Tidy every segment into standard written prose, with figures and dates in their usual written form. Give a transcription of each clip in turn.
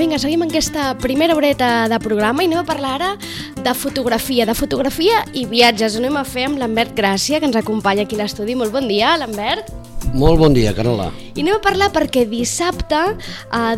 Vinga, seguim en aquesta primera horeta de programa i anem a parlar ara de fotografia i viatges. Ho anem a fer amb l'Ambert Gràcia, que ens acompanya aquí a l'estudi. Molt bon dia, l'Ambert. Molt bon dia, Carola. I anem a parlar perquè dissabte a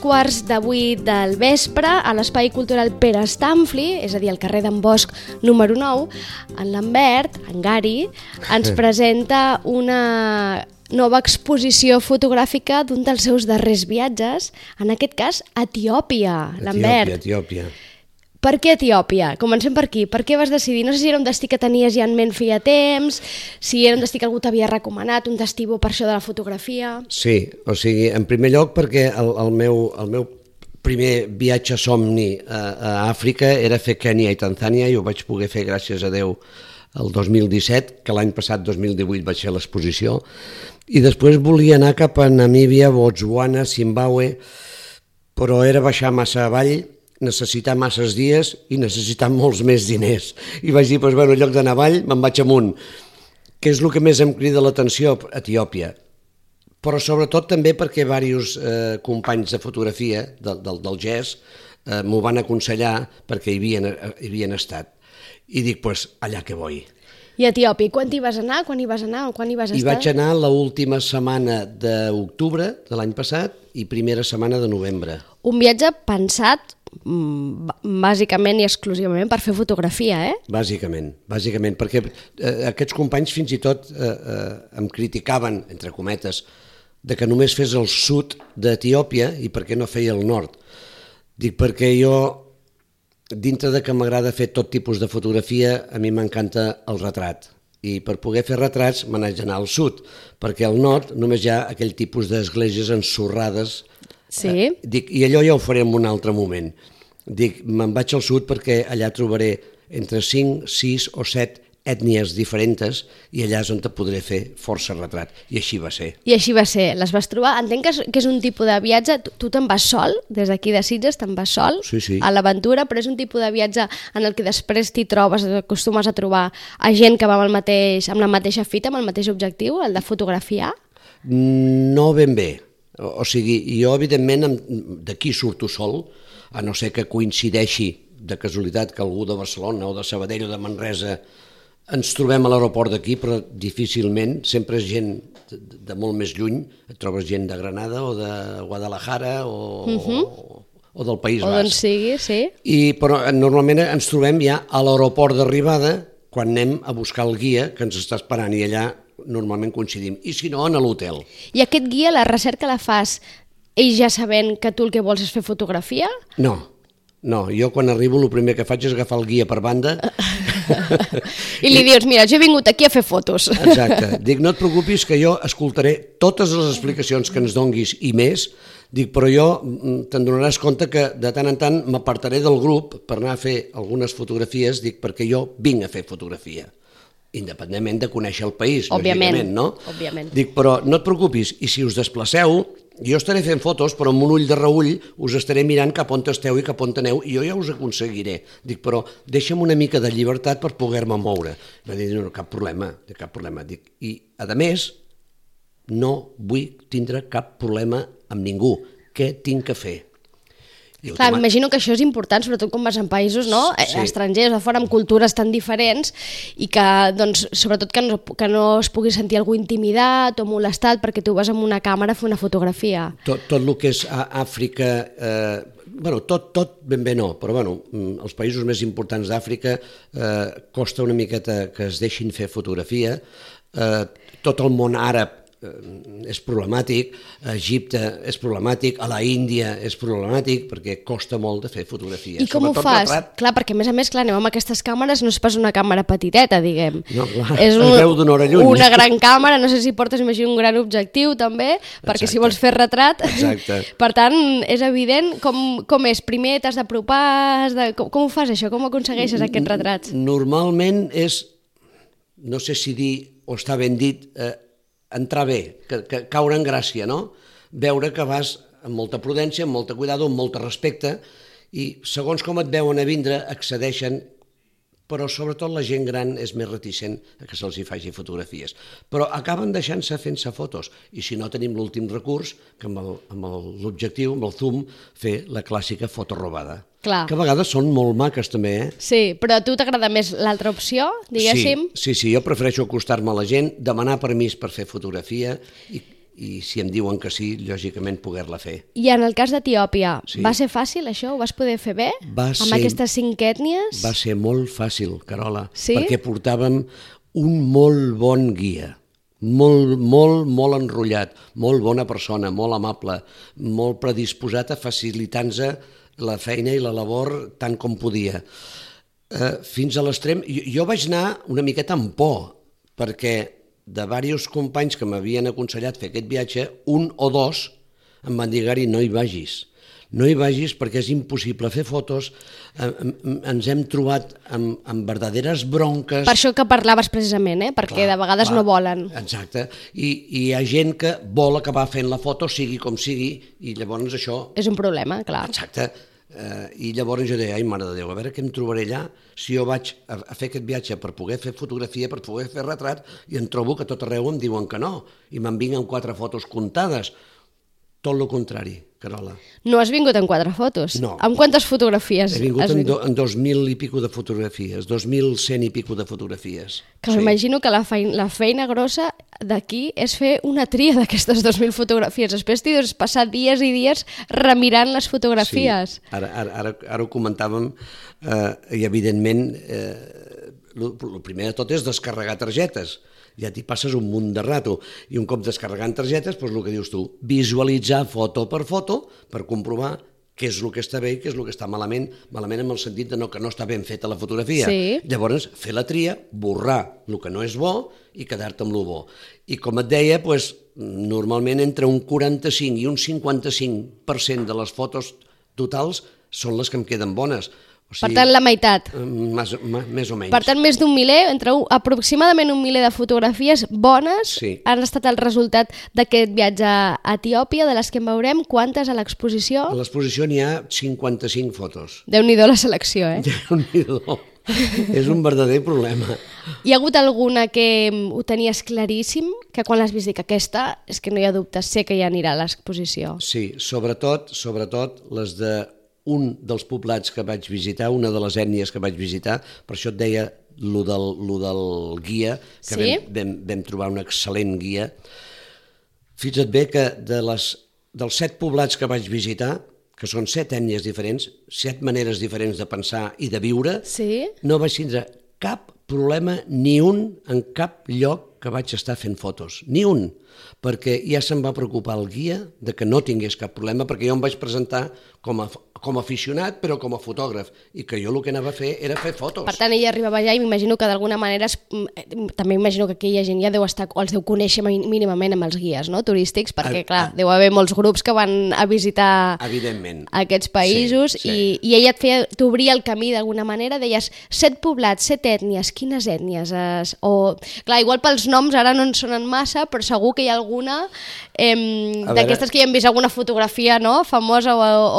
2:15 del vespre a l'Espai Cultural Pere Stamfli, és a dir, al carrer d'en Bosch número 9, en l'Ambert, en Gari, ens presenta una nova exposició fotogràfica d'un dels seus darrers viatges, en aquest cas a Etiòpia, l'Ambert. Etiòpia. Per què Etiòpia? Comencem per aquí. Per què vas decidir? No sé si era un destí que tenies ja en ment feia temps, si era un destí que algú t'havia recomanat, un destí bo per això de la fotografia... Sí, o sigui, en primer lloc perquè el meu primer viatge somni a Àfrica era fer Kènia i Tanzània i ho vaig poder fer, gràcies a Déu, el 2017, que l'any passat, 2018, vaig fer l'exposició, i després volia anar cap a Namíbia, Botswana, Zimbàbue, però era baixar massa avall, necessitar masses dies i necessitar molts més diners. I vaig dir, doncs, bueno, en lloc d'anar avall, me'n vaig amunt. Què és el que més em crida l'atenció? Etiòpia. Però sobretot també perquè diversos companys de fotografia del GES m'ho van aconsellar perquè hi havien estat. I dic, doncs, allà que vull. I a Etiòpia, quan hi vas anar? Quan hi vas anar o quan hi vas estar? Hi vaig anar l'última setmana d'octubre de l'any passat i primera setmana de novembre. Un viatge pensat bàsicament i exclusivament per fer fotografia, eh? Bàsicament, perquè aquests companys fins i tot em criticaven, entre cometes, de que només fes el sud d'Etiòpia i per què no feia el nord. Dic, perquè jo, dintre de que m'agrada fer tot tipus de fotografia, a mi m'encanta el retrat. I per poder fer retrats me n'haig d'anar al sud, perquè al nord només hi ha aquell tipus d'esglésies ensorrades. Sí. Dic, i allò ja ho faré en un altre moment. Dic, me'n vaig al sud perquè allà trobaré entre 5, 6 o 7 ètnies diferents i allà és on te podré fer força retrat. I així va ser. I així va ser. Les vas trobar? Entenc que és un tipus de viatge... Tu te'n vas sol? Des d'aquí de Sitges te'n vas sol? Sí. A l'aventura, però és un tipus de viatge en el que després t'hi trobes, acostumes a trobar a gent que va amb la mateixa fita, amb el mateix objectiu, el de fotografiar? No ben bé. O sigui, jo evidentment d'aquí surto sol, a no ser que coincideixi de casualitat que algú de Barcelona o de Sabadell o de Manresa ens trobem a l'aeroport d'aquí, però difícilment, sempre és gent de molt més lluny, et trobes gent de Granada o de Guadalajara o del País Basc. O d'on sigui, sí. Però normalment ens trobem ja a l'aeroport d'arribada quan anem a buscar el guia que ens està esperant i allà normalment coincidim, i si no, en l'hotel. I aquest guia, la recerca la fas ells ja sabent que tu el que vols és fer fotografia? No, jo quan arribo el primer que faig és agafar el guia per banda. I li dius, mira, jo he vingut aquí a fer fotos. Exacte, dic, no et preocupis que jo escoltaré totes les explicacions que ens donguis i més, dic, però jo te'n donaràs compte que de tant en tant m'apartaré del grup per anar a fer algunes fotografies, dic, perquè jo vinc a fer fotografia. Independentment de conèixer el país, lògicament, no? Òbviament. Dic, però no et preocupis, i si us desplaceu, jo estaré fent fotos, però amb un ull de reull us estaré mirant cap on esteu i cap on aneu, i jo ja us aconseguiré. Dic, però deixa'm una mica de llibertat per poder-me moure. Va dir, no, cap problema. Dic, i, a més, no vull tindre cap problema amb ningú. Què tinc que fer? Clar, m'imagino que això és important, sobretot quan vas en països estrangers, de fora, amb cultures tan diferents, i que, doncs, sobretot que no es pugui sentir algú intimidat o molestat perquè tu vas amb una càmera a fer una fotografia. Tot el que és Àfrica, tot ben bé no, però els països més importants d'Àfrica costa una miqueta que es deixin fer fotografia. Tot el món àrab és problemàtic, a Egipte és problemàtic, a la Índia és problemàtic perquè costa molt de fer fotografia. I com ho fas? Clar, perquè a més, aneu amb aquestes càmeres, no és pas una càmera petiteta, diguem. No, clar, es veu d'una hora lluny. Una gran càmera, no sé si portes, imagino, un gran objectiu també, perquè si vols fer retrat... Exacte. Per tant, és evident com és. Primer t'has d'apropar, com ho fas això? Com aconsegueixes aquests retrats? Normalment és, no sé si dir o està ben dit, entrar bé, que caure en gràcia, no? Veure que vas amb molta prudència, amb molta cuidado, amb molt respecte, i segons com et veuen a vindre accedeixen però sobretot la gent gran és més reticent a que se'ls hi faci fotografies. Però acaben deixant-se fent-se fotos, i si no tenim l'últim recurs, que amb l'objectiu, amb el zoom, fer la clàssica foto robada. Clar. Que a vegades són molt maques també, Sí, però a tu t'agrada més l'altra opció, diguéssim? Sí, jo prefereixo acostar-me a la gent, demanar permís per fer fotografia i si em diuen que sí, lògicament poder-la fer. I en el cas d'Etiòpia, Sí. va ser fàcil això? Ho vas poder fer bé? Va Amb ser- aquestes 5 ètnies? Va ser molt fàcil, Carola, Sí? perquè portàvem un molt bon guia, molt enrotllat, molt bona persona, molt amable, molt predisposat a facilitar-nos la feina i la labor tant com podia. Fins a l'extrem, jo vaig anar una miqueta amb por, perquè de diversos companys que m'havien aconsellat fer aquest viatge, un o dos em van dir, Gari, no hi vagis. No hi vagis perquè és impossible fer fotos, ens hem trobat amb verdaderes bronques. Per això que parlaves precisament, perquè de vegades no volen. Exacte, i hi ha gent que vol acabar fent la foto, sigui com sigui, i llavors això... És un problema, clar. Exacte, i llavors jo deia, ai, mare de Déu, a veure què em trobaré allà si jo vaig a fer aquest viatge per poder fer fotografia, per poder fer retrat, i em trobo que tot arreu em diuen que no, i me'n vinguen 4 fotos comptades. Tot el contrari, Carola. No has vingut en 4 fotos? No. Amb quantes fotografies He vingut has vingut? en 2.000 i pico de fotografies, 2.100 i pico de fotografies. Que m'imagino que la feina grossa d'aquí és fer una tria d'aquestes 2.000 fotografies. Després t'hi deus passar dies i dies remirant les fotografies. Sí, ara ho comentàvem, i evidentment el primer de tot és descarregar targetes. Ja t'hi passes un munt de rato, i un cop descarregant targetes, doncs el que dius tu, visualitzar foto per comprovar què és el que està bé i què és el que està malament en el sentit de que no està ben feta la fotografia. Sí. Llavors, fer la tria, borrar el que no és bo i quedar-te amb el bo. I com et deia, doncs, normalment entre un 45 i un 55% de les fotos totals són les que em queden bones. O sigui, Per tant, la meitat. més o menys. Per tant, més d'un miler, aproximadament un miler de fotografies bones Sí. han estat el resultat d'aquest viatge a Etiòpia, de les que en veurem. Quantes a l'exposició? A l'exposició n'hi ha 55 fotos. Déu-n'hi-do la selecció, Déu-n'hi-do. És un verdader problema. Hi ha hagut alguna que ho tenies claríssim, que quan l'has vist dic aquesta, és que no hi ha dubte, sé que ja anirà a l'exposició. Sí, sobretot les de un dels poblats que vaig visitar, una de les ètnies que vaig visitar, per això et deia lo del guia, que Sí? vam trobar un excel·lent guia. Fixa't bé que dels 7 poblats que vaig visitar, que són 7 ètnies diferents, 7 maneres diferents de pensar i de viure, Sí? no vaig tindre cap problema, ni un, en cap lloc que vaig estar fent fotos, ni un, perquè ja se'n va preocupar el guia de que no tingués cap problema, perquè jo em vaig presentar com a aficionat, però com a fotògraf, i que jo el que anava a fer era fer fotos. Per tant, ella arribava allà i m'imagino que d'alguna manera, també imagino que aquella gent ja deu estar, o els deu conèixer mínimament amb els guies turístics, perquè clar, deu haver molts grups que van a visitar Evidentment. aquests països, Sí. I ella t'obria el camí d'alguna manera, deies 7 poblats, 7 ètnies, quines ètnies? Clar, igual pels noms ara no en sonen massa, però segur que hi ha alguna d'aquestes que ja hem vist alguna fotografia famosa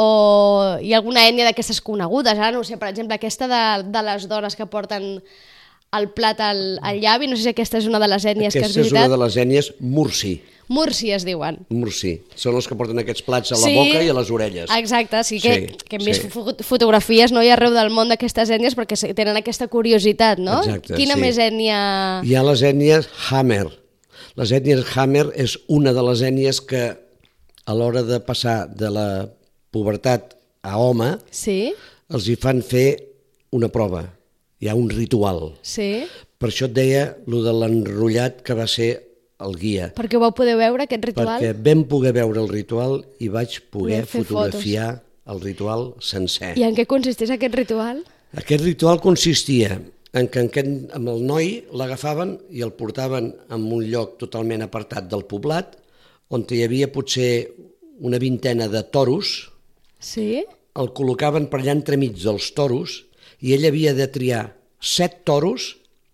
o hi ha alguna ètnia d'aquestes conegudes. Ara no ho sé, per exemple, aquesta de les dones que porten el plat al llavi, no sé si aquesta és una de les ètnies que has visitat. Aquesta és una de les ètnies Mursi. Mursi es diuen. Mursi. Són els que porten aquests plats a la boca i a les orelles. Exacte, sí que hem vist fotografies i arreu del món d'aquestes ètnies perquè tenen aquesta curiositat, no? Exacte, Quina més ètnia? Hi ha les ètnies Hammer. Les ètnies Hammer és una de les ètnies que a l'hora de passar de la pubertat a home els hi fan fer una prova. Hi ha un ritual. Sí. Per això et deia lo de l'enrotllat que va ser el guia. Perquè ho vau poder veure, aquest ritual? Perquè vam poder veure el ritual i vaig poder fotografiar el ritual sencer. I en què consisteix aquest ritual? Aquest ritual consistia en que amb el noi l'agafaven i el portaven en un lloc totalment apartat del poblat, on hi havia potser una vintena de toros. Sí. El col·locaven per allà entremig dels toros i ell havia de triar 7 toros,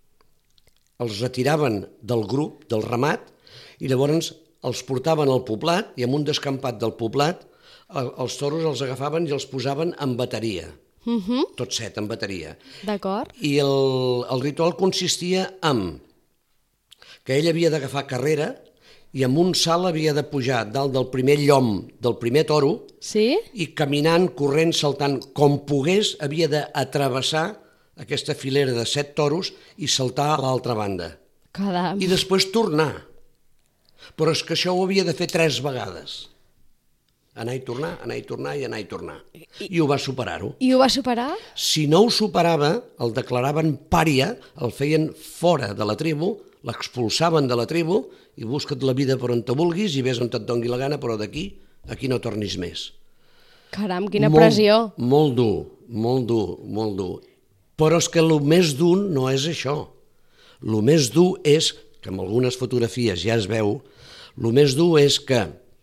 els retiraven del grup, del ramat, i llavors els portaven al poblat i en un descampat del poblat els toros els agafaven i els posaven en bateria. tot 7 en bateria. D'acord. I el ritual consistia en que ell havia d'agafar carrera i amb un salt havia de pujar dalt del primer llom del primer toro Sí? i caminant, corrent, saltant, com pogués, havia d'atravessar aquesta filera de 7 toros i saltar a l'altra banda. Caram. I després tornar. Però és que això ho havia de fer 3 vegades. Anar i tornar, anar i tornar i anar i tornar. I ho va superar-ho. I ho va superar? Si no ho superava, el declaraven pària, el feien fora de la tribu, l'expulsaven de la tribu i busca't la vida per on te vulguis i vés on et dongui la gana, però d'aquí, aquí no tornis més. Caram, quina pressió. Molt dur, molt dur, molt dur. Però és que el més dur no és això. El més dur és, que en algunes fotografies ja es veu, el més dur és que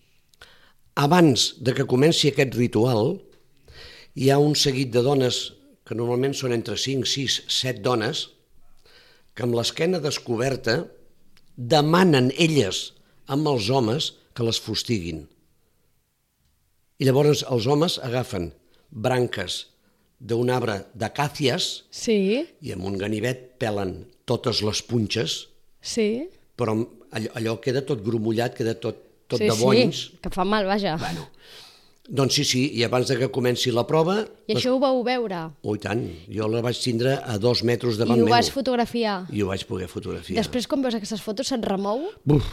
abans de que comenci aquest ritual hi ha un seguit de dones, que normalment són entre 5, 6, 7 dones, que amb l'esquena descoberta demanen elles amb els homes que les fustiguin. I llavors els homes agafen branques d'un arbre d'acàcies Sí, i amb un ganivet pelen totes les punxes, sí. però allò queda tot grumollat, queda tot Sí, de bonys. sí, que fa mal, vaja. Bueno, doncs sí, i abans de que comenci la prova... I això ho vau veure? Oh, i tant, jo la vaig tindre a 2 metres davant I ho meu. vas fotografiar? I ho vaig poder fotografiar. Després, quan veus aquestes fotos, se't remou? Buf,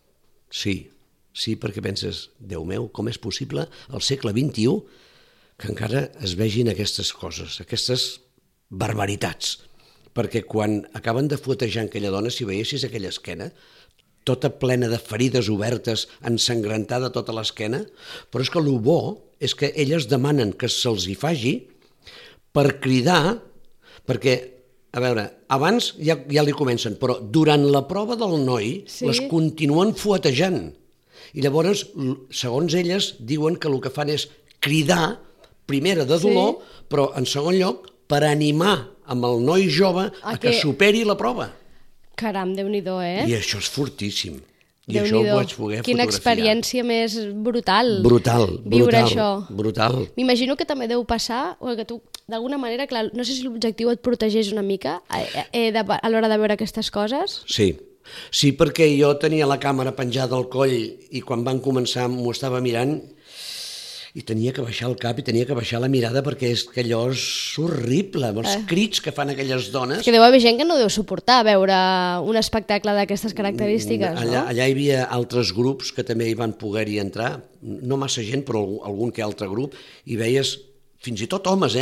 sí, perquè penses, Déu meu, com és possible al segle XXI que encara es vegin aquestes coses, aquestes barbaritats. Perquè quan acaben de fuetejar aquella dona, si veiessis aquella esquena, tota plena de ferides obertes, ensangrentada tota l'esquena, però és que el bo és que elles demanen que se'ls hi faci per cridar, perquè, a veure, abans ja li comencen, però durant la prova del noi les continuen fuetejant. I llavors, segons elles, diuen que el que fan és cridar, primera de dolor, però en segon lloc per animar amb el noi jove a que superi la prova. Caram, Déu-n'hi-do, I això és fortíssim. I això ho vaig poder fotografiar. Quina experiència més brutal. Viure això. Brutal. M'imagino que també deu passar, o que tu, d'alguna manera, clar, no sé si l'objectiu et protegeix una mica a l'hora de veure aquestes coses. Sí, perquè jo tenia la càmera penjada al coll i quan van començar m'ho estava mirant i tenia que baixar el cap i tenia que baixar la mirada perquè és que allò és horrible, els crits que fan aquelles dones. És que deu haver gent que no deu suportar veure un espectacle d'aquestes característiques, no? Allà hi havia altres grups que també hi van poder-hi entrar, no massa gent, però algun que altre grup, i veies fins i tot homes,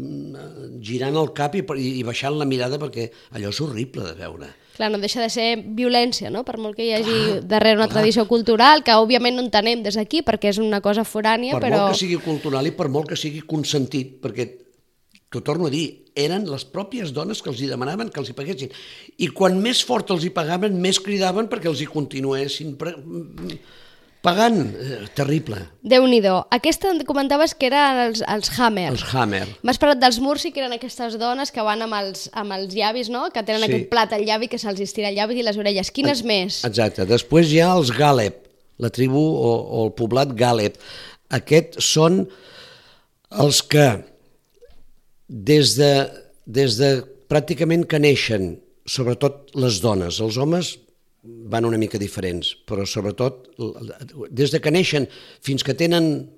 girant el cap i baixant la mirada perquè allò és horrible de veure. Clar, no deixa de ser violència, no? Per molt que hi hagi darrere una tradició cultural, que òbviament no entenem des d'aquí, perquè és una cosa forània, però... Per molt que sigui cultural i per molt que sigui consentit, perquè, t'ho torno a dir, eren les pròpies dones que els hi demanaven que els hi paguessin. I quan més fort els hi pagaven, més cridaven perquè els hi continuessin pagant. Terrible. Déu-n'hi-do. Aquesta comentaves que eren els Hammer. Els Hammer. M'has parlat dels Mursi, que eren aquestes dones que van amb els llavis, no? Que tenen aquest plat al llavi, que se'ls estira el llavi i les orelles. Quines més? Exacte. Després hi ha els Gàleb, la tribu o el poblat Gàleb. Aquests són els que des de pràcticament que neixen, sobretot les dones, els homes van una mica diferents, però sobretot des de que neixen fins que tenen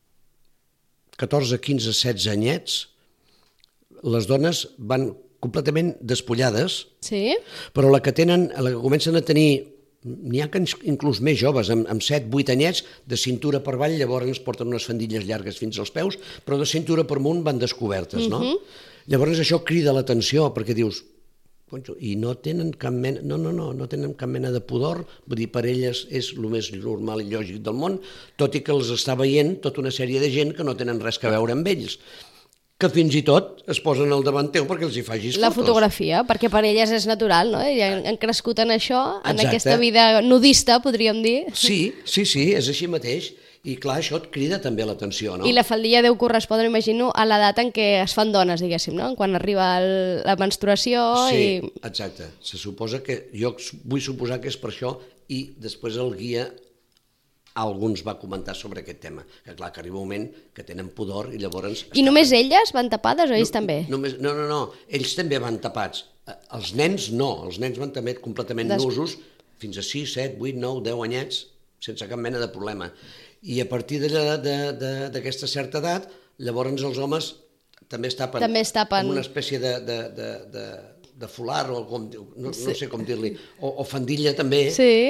14, 15, 16 anyets, les dones van completament despullades, però la que comencen a tenir, n'hi ha que inclús més joves, amb 7, 8 anyets, de cintura per avall, llavors porten unes faldilles llargues fins als peus, però de cintura per amunt van descobertes, no? Llavors això crida l'atenció, perquè dius, i no tenen cap mena, no tenen cap mena de pudor, vull dir, per elles és el més normal i lògic del món, tot i que els està veient tota una sèrie de gent que no tenen res a veure amb ells, que fins i tot es posen al davant teu perquè els hi facis fotos. La fotografia, perquè per elles és natural, no? I han crescut en això, en aquesta vida nudista, podríem dir. Sí, és així mateix. I clar, això et crida també l'atenció, no? I la faldilla deu correspondre, imagino, a l'edat en què es fan dones, diguéssim, no? Quan arriba la menstruació i... Sí, exacte. Se suposa que, jo vull suposar que és per això, i després el guia alguns va comentar sobre aquest tema, que clar, que arriba un moment que tenen pudor i llavors... I només elles van tapades o ells també? No, ells també van tapats. Els nens no, els nens van també completament nusos, fins a 6, 7, 8, 9, 10 anyets, sense cap mena de problema. I a partir d'aquesta certa edat, llavors els homes també es tapen amb una espècie de folar, o no sé com dir-li, o fandilla també,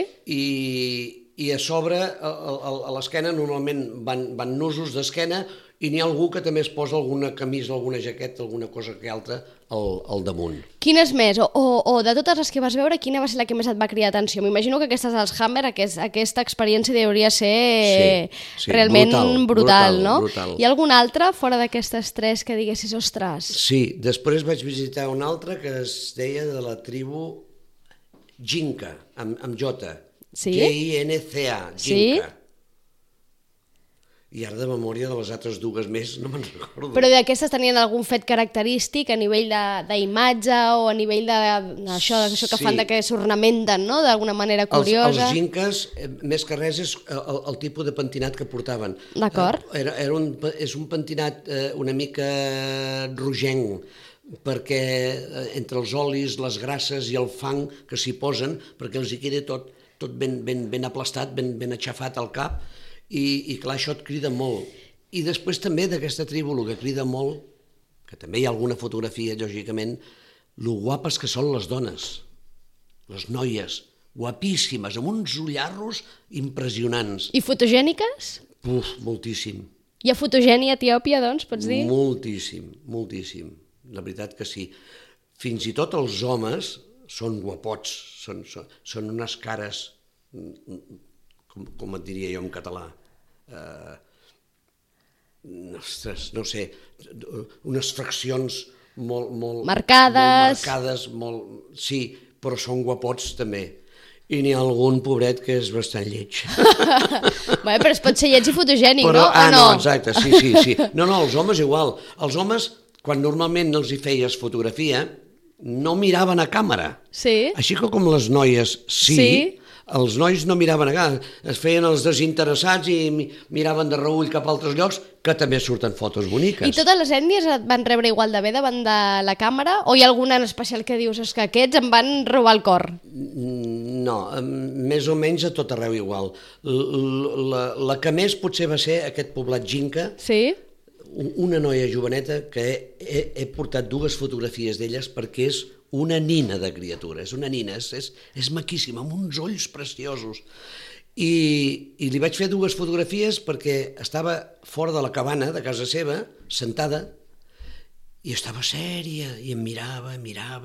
i a sobre, a l'esquena, normalment van nusos d'esquena, i n'hi ha algú que també es posa alguna camisa, alguna jaqueta, alguna cosa que altra al damunt. Quines més? O de totes les que vas veure, quina va ser la que més et va cridar atenció? M'imagino que aquestes dels Hammer, aquesta experiència hauria ser realment brutal, no? Brutal. Hi ha alguna altra fora d'aquestes tres que diguessis, ostres? Sí, després vaig visitar una altra que es deia de la tribu Jinca, amb J. G-I-N-C-A, Jinca. I ara de memòria de les altres dues més no me'n recordo. Però d'aquestes tenien algun fet característic a nivell d'imatge o a nivell d'això que fan que s'ornamenten, no?, d'alguna manera curiosa. Els jinques, més que res, és el tipus de pentinat que portaven. D'acord. És un pentinat una mica rogenc, perquè entre els olis, les grasses i el fang que s'hi posen, perquè els hi quedi tot ben aplastat, ben aixafat al cap, i clar, això et crida molt. I després també d'aquesta tribu, el que crida molt, que també hi ha alguna fotografia, lògicament, lo guapes que són les dones, les noies, guapíssimes, amb uns ullarros impressionants. I fotogèniques? Moltíssim. Hi ha fotogènia a Etiòpia, doncs, pots dir? Moltíssim, moltíssim. La veritat que sí. Fins i tot els homes són guapots, són unes cares, com et diria jo en català, ostres, no sé, unes fraccions molt marcades, sí, però són guapots també. I n'hi ha algun pobret que és bastant lleig. Bé, però es pot ser lleig i fotogènic, no? No, exacte, sí. No, els homes igual. Els homes, quan normalment els hi feies fotografia, no miraven a càmera. Sí. Així que com les noies sí. Els nois no miraven a càmera, es feien els desinteressats i miraven de reull cap a altres llocs, que també surten fotos boniques. I totes les ètnies et van rebre igual de bé davant de la càmera? O hi ha alguna en especial que dius que aquests em van robar el cor? No, més o menys a tot arreu igual. La que més potser va ser aquest poblat Jinca, una noia joveneta que he portat dues fotografies d'elles perquè és una nina de criatura, és una nina, és maquíssima, amb uns ulls preciosos. I li vaig fer dues fotografies perquè estava fora de la cabana de casa seva, sentada, i estava sèria, i em mirava,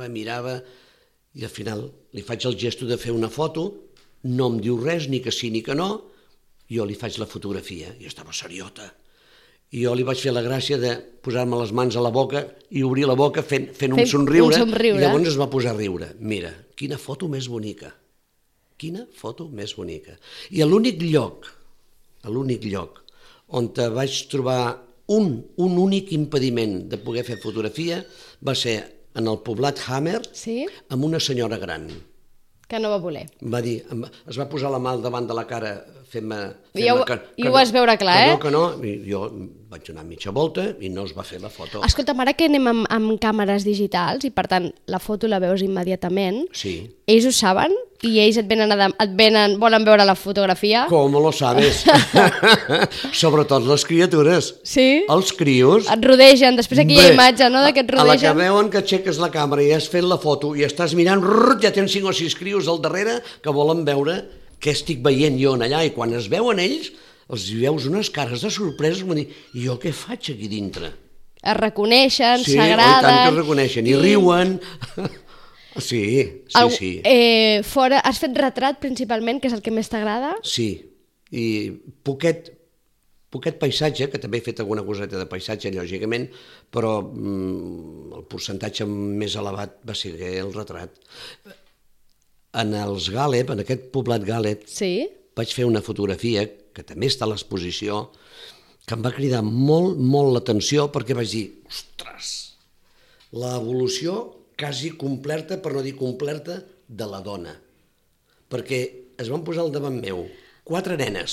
i al final li faig el gesto de fer una foto, no em diu res, ni que sí ni que no, jo li faig la fotografia, i estava seriota. I jo li vaig fer la gràcia de posar-me les mans a la boca i obrir la boca fent un somriure, i llavors es va posar a riure. Mira, quina foto més bonica. Quina foto més bonica. I l'únic lloc on vaig trobar un únic impediment de poder fer fotografia va ser en el poblat Hammer, amb una senyora gran. Que no va voler. Va dir, es va posar la mà al davant de la cara fent-me... I ho vas veure clar, Que no, i jo vaig anar mitja volta i no es va fer la foto. Escolta'm, ara que anem amb càmeres digitals i per tant la foto la veus immediatament, ells ho saben i ells volen veure la fotografia? Com lo sabes? Sobretot les criatures. Sí? Els crios. Et rodegen, després aquí hi ha imatge, no?, que et rodegen. A la que veuen que aixeques la càmera i has fet la foto i estàs mirant, ja tens 5 o 6 crios al darrere que volen veure què estic veient jo allà, i quan es veuen ells, els veus unes cares de sorpresa, com dir, i jo què faig aquí dintre? Es reconeixen, s'agraden... Sí, tant que es reconeixen, i riuen... Sí. Fora, has fet retrat principalment, que és el que més t'agrada? Sí, i poquet paisatge, que també he fet alguna coseta de paisatge, lògicament, però el percentatge més elevat va ser el retrat. En els Gàleb, en aquest poblat Gàleb, vaig fer una fotografia, que també està a l'exposició, que em va cridar molt l'atenció, perquè vaig dir, ostres, l'evolució quasi completa, per no dir completa, de la dona. Perquè es van posar al davant meu 4 nenes,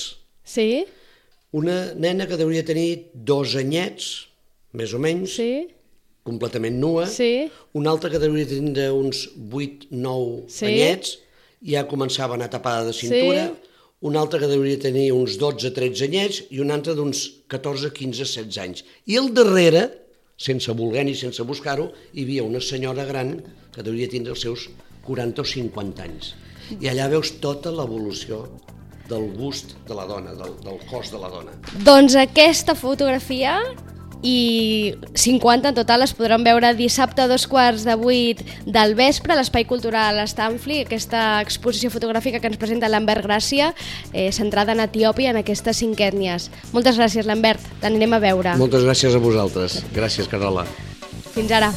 Sí? Una nena que deuria tenir 2 anyets, més o menys, Sí? completament nua. Sí? Una altra que deuria tenir uns 8-9 Sí? anyets, ja començava a anar tapada de cintura. Sí? Una altra que deuria tenir uns 12-13 anyets i una altra d'uns 14, 15, 16 anys. I al darrere, sense voler ni sense buscar-ho, hi havia una senyora gran que deuria tindre els seus 40 o 50 anys. I allà veus tota l'evolució del gust de la dona, del cos de la dona. Doncs aquesta fotografia i 50 en total es podran veure dissabte a 7:15 del vespre a l'Espai Cultural Stanfli, aquesta exposició fotogràfica que ens presenta Lambert Gràcia, centrada en Etiòpia, en aquestes 5 ètnies. Moltes gràcies, Lambert, t'anirem a veure. Moltes gràcies a vosaltres. Gràcies, Carola. Fins ara.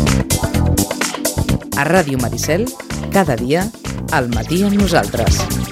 A Ràdio Maricel, cada dia, al matí amb nosaltres.